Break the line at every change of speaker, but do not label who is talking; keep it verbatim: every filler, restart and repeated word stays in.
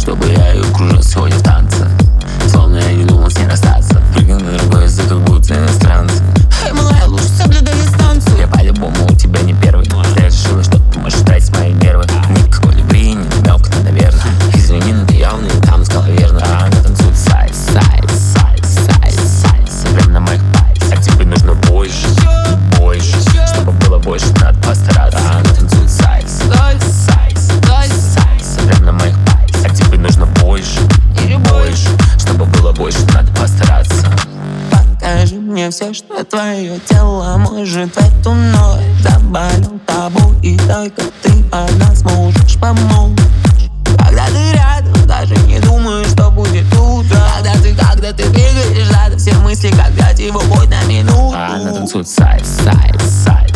чтобы я ее кружил сегодня в танце. Словно я не думал с ней расстаться. Прыгну на другой язык, как будто иностранцы.
Эй, малая, лучше соблюдай дистанцию.
Я по-любому у тебя не первый. Ты решила, что ты можешь тратить мои нервы. Никакой любви, не намёк, наверное. Извини, но ты явно не там сказала верно. А она танцует сайз, сайз, сайз, сайз, сайз. Прям на моих пайс. А тебе нужно больше, больше. Чтобы было больше, надо постараться. А она танцует сайз, сайз, сайз, сайз. Прям на моих пайс. А тебе нужно больше, больше. Чтобы было больше, надо постараться.
Покажи мне все, что твое тело может в эту ночь. Заболел тобой, и только ты одна сможешь помочь. Когда ты рядом, даже не думаю, что будет утро. Когда ты, когда ты двигаешь, надо все мысли, когда его хоть на минуту.
А она танцует сайз, сайз, сайз.